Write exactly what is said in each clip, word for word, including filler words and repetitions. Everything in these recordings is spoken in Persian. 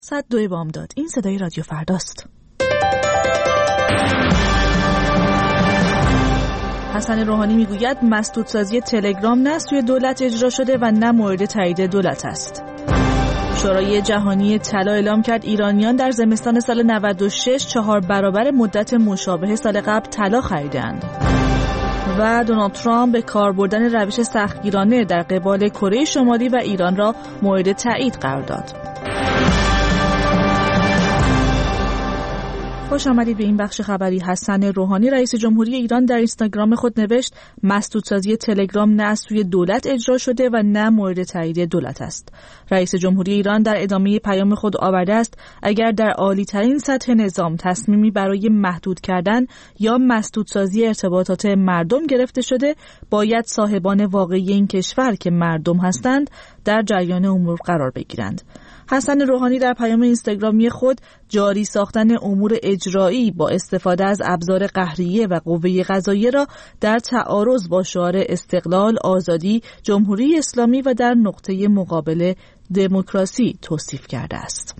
صد دو بامداد. این صدای رادیو فرداست. حسن روحانی میگوید مسدودسازی تلگرام نه سوی دولت اجرا شده و نه مورد تایید دولت است. شورای جهانی طلا اعلام کرد ایرانیان در زمستان سال نود و شش چهار برابر مدت مشابه سال قبل طلا خریدند. و دونالد ترامپ به کار بردن روش سختگیرانه در قبال کره شمالی و ایران را مورد تایید قرار داد. خوش آمدید به این بخش خبری. حسن روحانی رئیس جمهوری ایران در اینستاگرام خود نوشت مسدودسازی تلگرام نه از سوی دولت اجرا شده و نه مورد تایید دولت است. رئیس جمهوری ایران در ادامه پیام خود آورده است اگر در عالی ترین سطح نظام تصمیمی برای محدود کردن یا مسدودسازی ارتباطات مردم گرفته شده، باید صاحبان واقعی این کشور که مردم هستند در جریان امور قرار بگیرند. حسن روحانی در پیام اینستاگرامی خود جاری ساختن امور اجرایی با استفاده از ابزار قهریه و قوه قضاییه را در تعارض با شعار استقلال، آزادی، جمهوری اسلامی و در نقطه مقابل دموکراسی توصیف کرده است.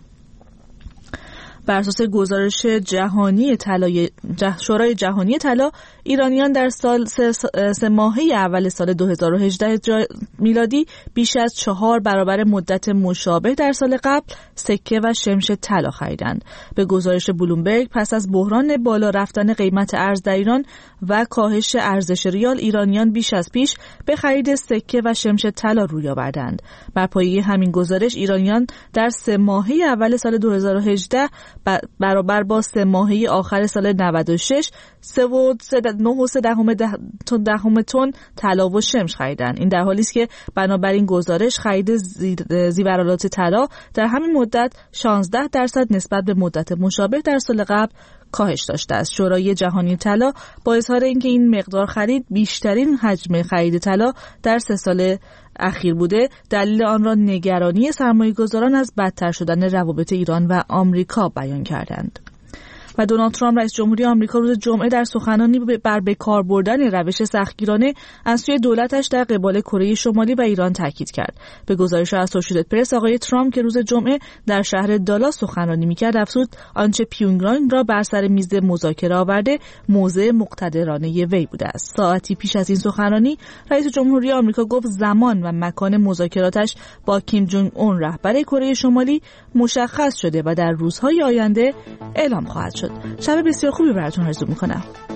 بر اساس گزارش جهانی طلای شورای جهانی طلا، ایرانیان در سال سه, سه ماهه اول سال دو هزار و هجده میلادی بیش از چهار برابر مدت مشابه در سال قبل سکه و شمش طلا خریدند. به گزارش بلومبرگ پس از بحران بالا رفتن قیمت ارز در ایران و کاهش ارزش ریال، ایرانیان بیش از پیش به خرید سکه و شمش طلا روی آوردند. بر پایه همین گزارش ایرانیان در سه ماهه اول سال دو هزار و هجده برابر با سه ماهه آخر سال نود و شش سه و نه و سه دهم دهم تن طلا و شمش خریدند. این در حالی است که بنابراین گزارش خرید زیورالات طلا در همین مدت شانزده درصد نسبت به مدت مشابه در سال قبل کاهش داشته است. شورای جهانی طلا با اظهار اینکه این مقدار خرید بیشترین حجم خرید طلا در سه سال اخیر بوده، دلیل آن را نگرانی سرمایه‌گذاران از بدتر شدن روابط ایران و آمریکا بیان کردند. و دونالد ترامپ رئیس جمهوری آمریکا روز جمعه در سخنرانی بر به کار بردن روش سختگیرانه از سوی دولتش در قبال کره شمالی و ایران تاکید کرد. به گزارش اسوسییتد پرس، آقای ترامپ که روز جمعه در شهر دالاس سخنرانی می‌کرد افزود آنچه پیونگیانگ را بر سر میز مذاکره آورده موضع مقتدرانه وی بوده است. ساعتی پیش از این سخنرانی رئیس جمهوری آمریکا گفت زمان و مکان مذاکراتش با کیم جونگ اون رهبر کره شمالی مشخص شده و در روزهای آینده اعلام خواهد شد. شب بسیار خوبی براتون آرزو میکنم.